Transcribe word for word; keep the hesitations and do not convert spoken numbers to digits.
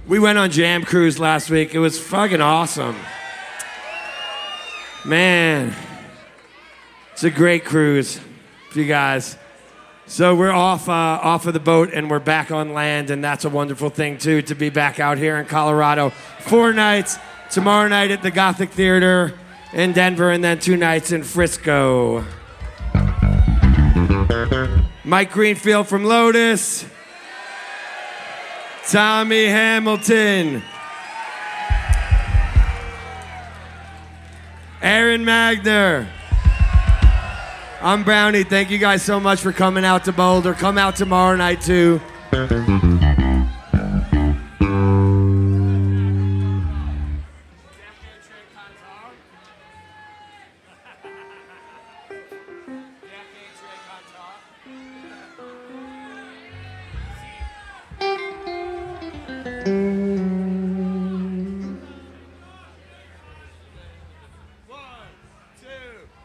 We went on Jam Cruise last week. It was fucking awesome. Man, it's a great cruise for you guys. So we're off uh, off of the boat and we're back on land, and that's a wonderful thing too, to be back out here in Colorado. Four nights, tomorrow night at the Gothic Theater in Denver, and then two nights in Frisco. Mike Greenfield from Lotus. Tommy Hamilton. Aaron Magner. I'm Brownie. Thank you guys so much for coming out to Boulder. Come out tomorrow night too.